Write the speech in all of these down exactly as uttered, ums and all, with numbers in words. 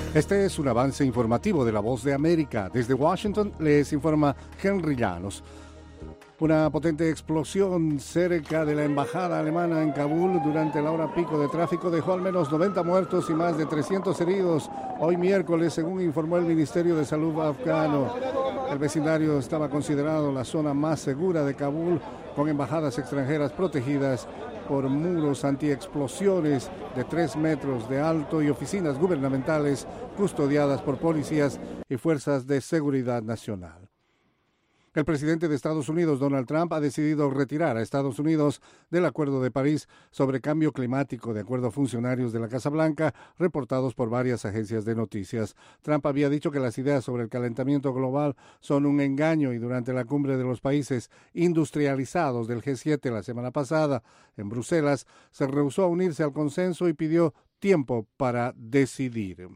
Este es un avance informativo de La Voz de América. Desde Washington les informa Henry Llanos. Una potente explosión cerca de la embajada alemana en Kabul durante la hora pico de tráfico dejó al menos noventa muertos y más de trescientos heridos hoy miércoles, según informó el Ministerio de Salud afgano. El vecindario estaba considerado la zona más segura de Kabul, con embajadas extranjeras protegidas por muros antiexplosiones de tres metros de alto y oficinas gubernamentales custodiadas por policías y fuerzas de seguridad nacional. El presidente de Estados Unidos, Donald Trump, ha decidido retirar a Estados Unidos del Acuerdo de París sobre cambio climático, de acuerdo a funcionarios de la Casa Blanca, reportados por varias agencias de noticias. Trump había dicho que las ideas sobre el calentamiento global son un engaño y durante la cumbre de los países industrializados del G siete la semana pasada en Bruselas, se rehusó a unirse al consenso y pidió tiempo para decidir.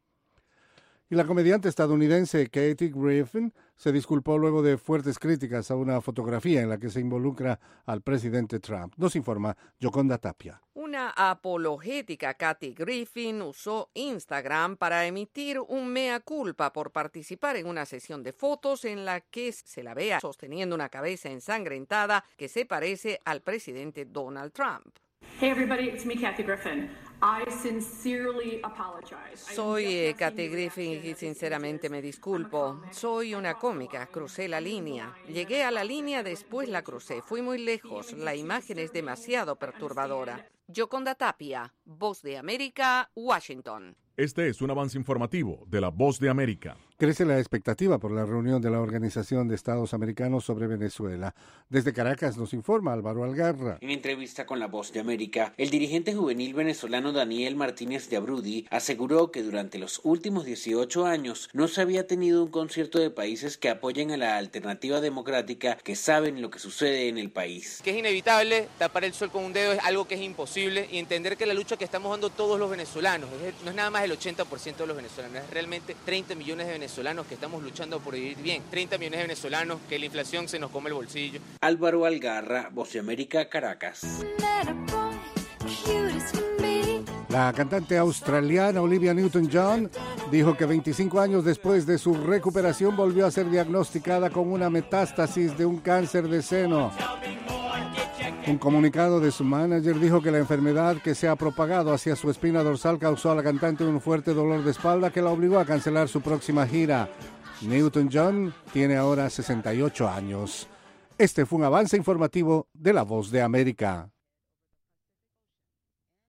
Y la comediante estadounidense Kathy Griffin se disculpó luego de fuertes críticas a una fotografía en la que se involucra al presidente Trump. Nos informa Yoconda Tapia. Una apologética Kathy Griffin usó Instagram para emitir un mea culpa por participar en una sesión de fotos en la que se la vea sosteniendo una cabeza ensangrentada que se parece al presidente Donald Trump. Hey everybody, it's me, Kathy Griffin. I sincerely apologize. Soy eh, Kathy Griffin y sinceramente me disculpo. Soy una cómica, crucé la línea. Llegué a la línea, después la crucé. Fui muy lejos. La imagen es demasiado perturbadora. Yoconda Tapia, Voz de América, Washington. Este es un avance informativo de La Voz de América. Crece la expectativa por la reunión de la Organización de Estados Americanos sobre Venezuela. Desde Caracas nos informa Álvaro Algarra. En entrevista con La Voz de América, el dirigente juvenil venezolano Daniel Martínez de Abrudi aseguró que durante los últimos dieciocho años no se había tenido un concierto de países que apoyen a la alternativa democrática, que saben lo que sucede en el país. Que es inevitable, tapar el sol con un dedo es algo que es imposible, y entender que la lucha que estamos dando todos los venezolanos no es nada más el ochenta por ciento de los venezolanos, es realmente treinta millones de venezolanos que estamos luchando por vivir bien, treinta millones de venezolanos que la inflación se nos come el bolsillo. Álvaro Algarra, Voz de América, Caracas. La cantante australiana Olivia Newton-John dijo que veinticinco años después de su recuperación volvió a ser diagnosticada con una metástasis de un cáncer de seno. Un comunicado de su manager dijo que la enfermedad que se ha propagado hacia su espina dorsal causó a la cantante un fuerte dolor de espalda que la obligó a cancelar su próxima gira. Newton-John tiene ahora sesenta y ocho años. Este fue un avance informativo de La Voz de América.